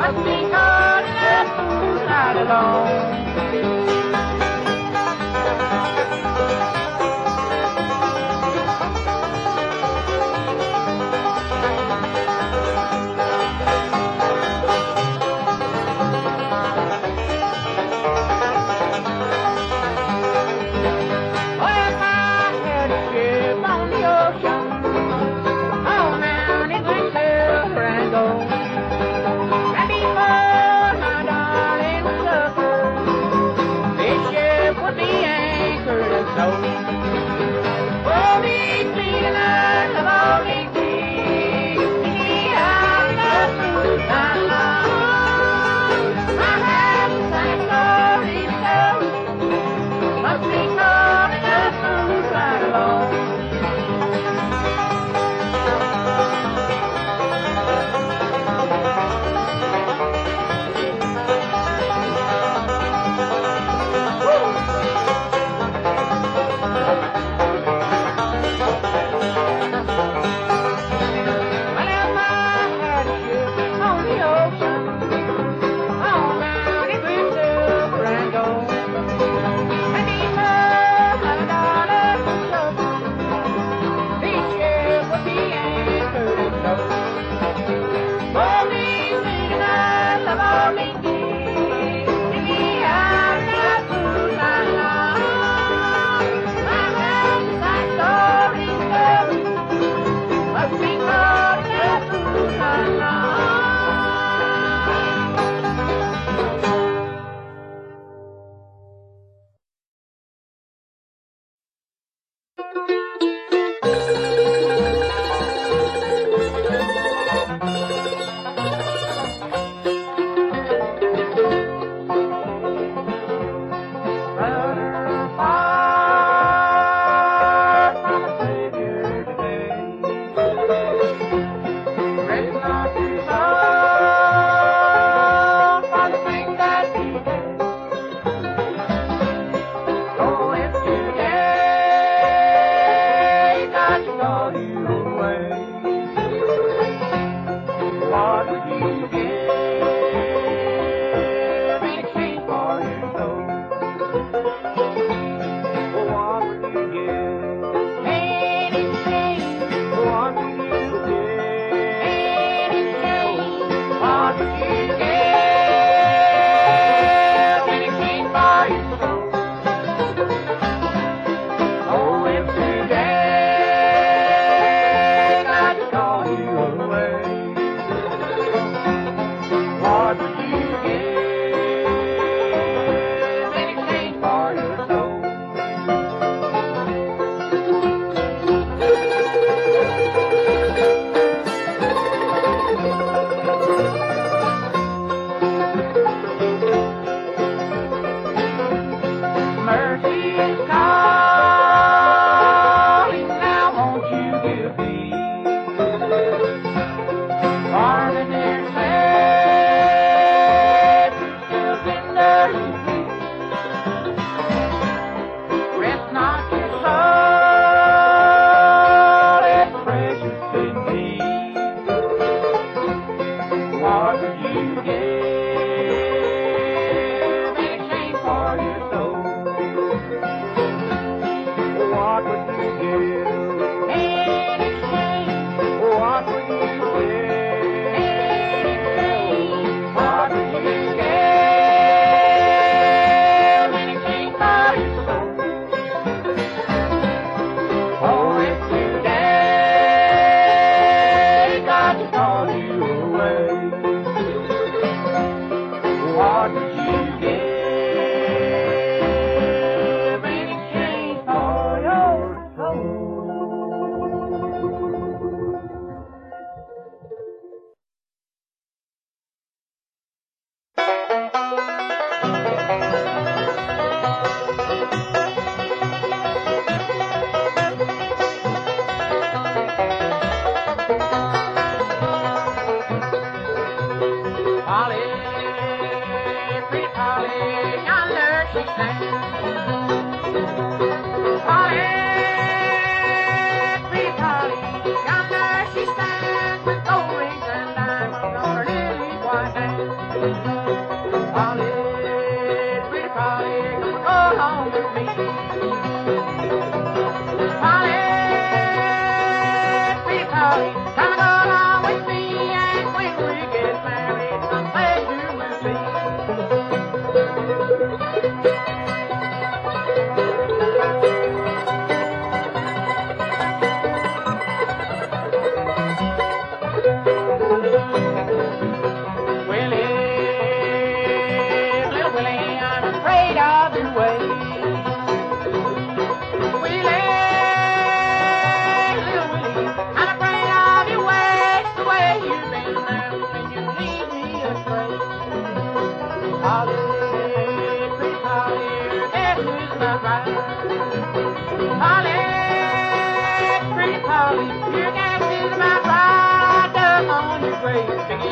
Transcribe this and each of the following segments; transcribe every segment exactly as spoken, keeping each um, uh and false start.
Must be caught in that fool's night alone.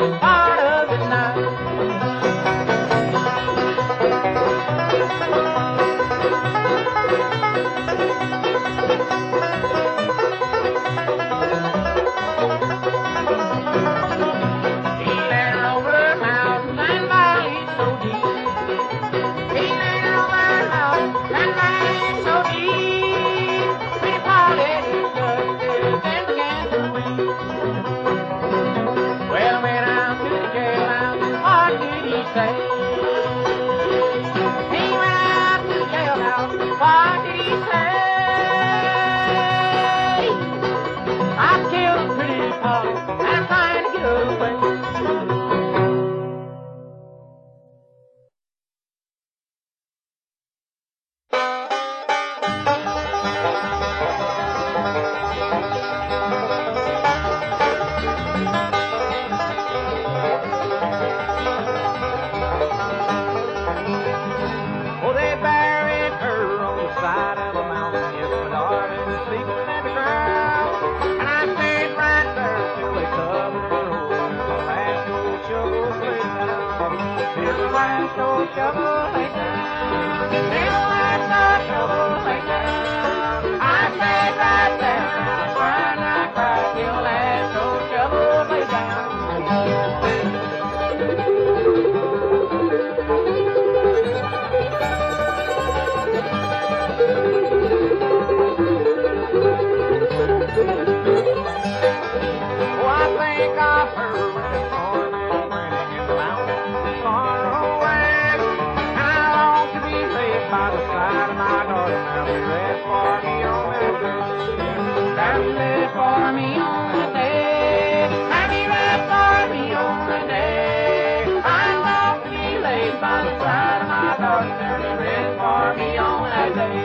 this part of the night. Healing over mountains and valleys so deep. Healing over mountains and valleys so deep. We parted his justice and began to weep. Well, when I'm to the jailhouse, what did he say? He went out to the jailhouse, what did he say? I killed pretty Polly, and I'm trying to get away. Oh, they buried her on the side of a mountain. Yes, my darling was sleeping in the ground. And I stayed right there till they covered her over. The last old shovel laid down. Till the last old shovel laid down. Till the last old shovel laid down. I stayed right there and I cried and I cried till the last old shovel laid down. Oh, I think of her when the storm is raining in the mountains far away. And I long to be laid by the side of my daughter. Now be ready for me on that day. Now be ready for me on the day. Now be ready for me on the day. I long to be laid by the side of my daughter. Now be ready for me on that day.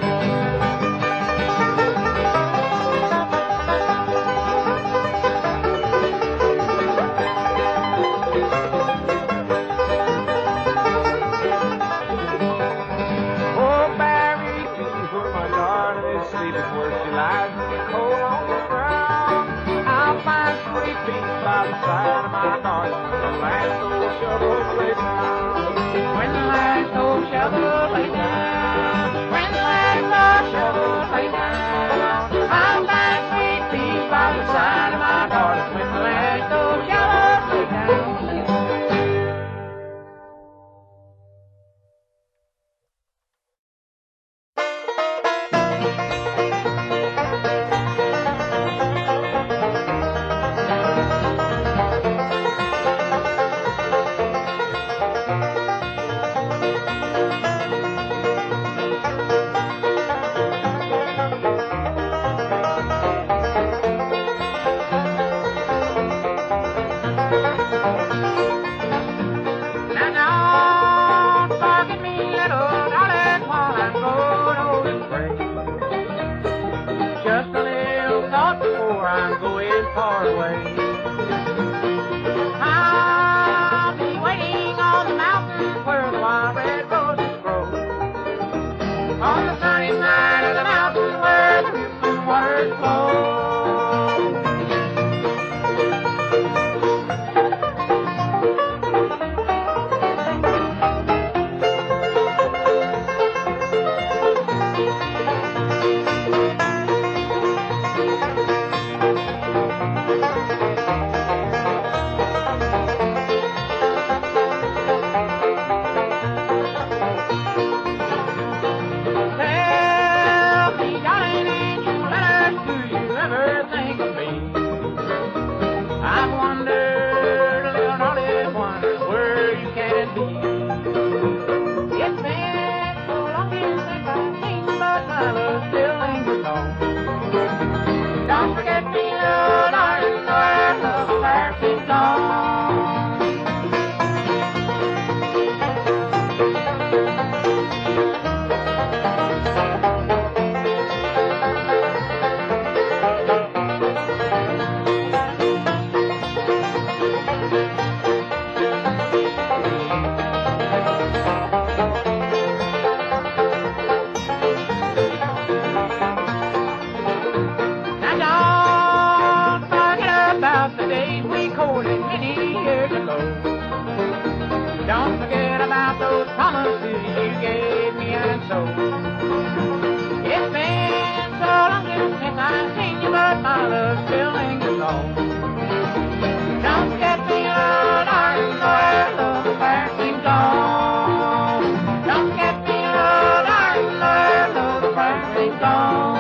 Oh, bury me where my darling is sleeping, where she lies in the cold on the ground. I'll find sweet peace by the side of my darling when the last old shovel laid down. When the last old shovel laid down. When the last old shovel laid down. I'll find sweet peace by the side of my darling when the last old shovel laid down. Now don't forget me, little darling, while I'm going over to pray. Just a little thought before I'm going far away. I'll be waiting on the mountain where the wild red roses grow. On the sunny side of the mountain where the river waters flow. about the days we courted many years ago. Don't forget about those promises you gave me and so. It's been so long since I've seen you, but my love still lingers on. Don't forget me, oh darling, where love affair keeps on. Don't forget me, oh darling, where love affair keeps on.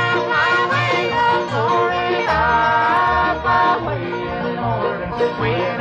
We